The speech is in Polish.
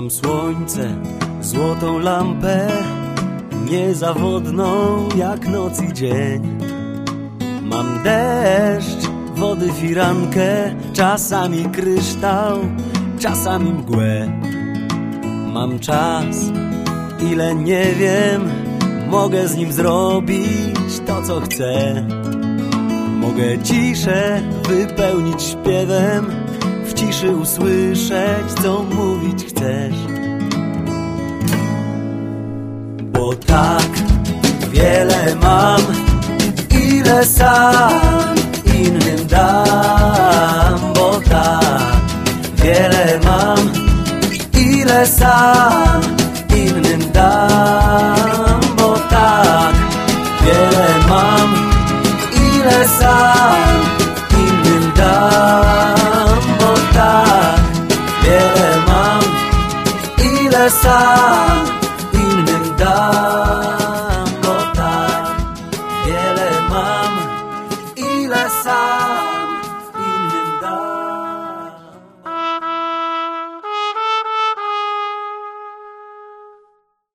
Mam słońce, złotą lampę, niezawodną jak noc i dzień. Mam deszcz, wody firankę, czasami kryształ, czasami mgłę. Mam czas, ile nie wiem, mogę z nim zrobić to, co chcę. Mogę ciszę wypełnić śpiewem, w ciszy usłyszeć, co mówić chcesz. Bo tak wiele mam, ile sam innym dam. Bo tak wiele mam, ile sam innym dam. Bo tak wiele mam, ile sam innym dam. Bo tak wiele mam, ile sam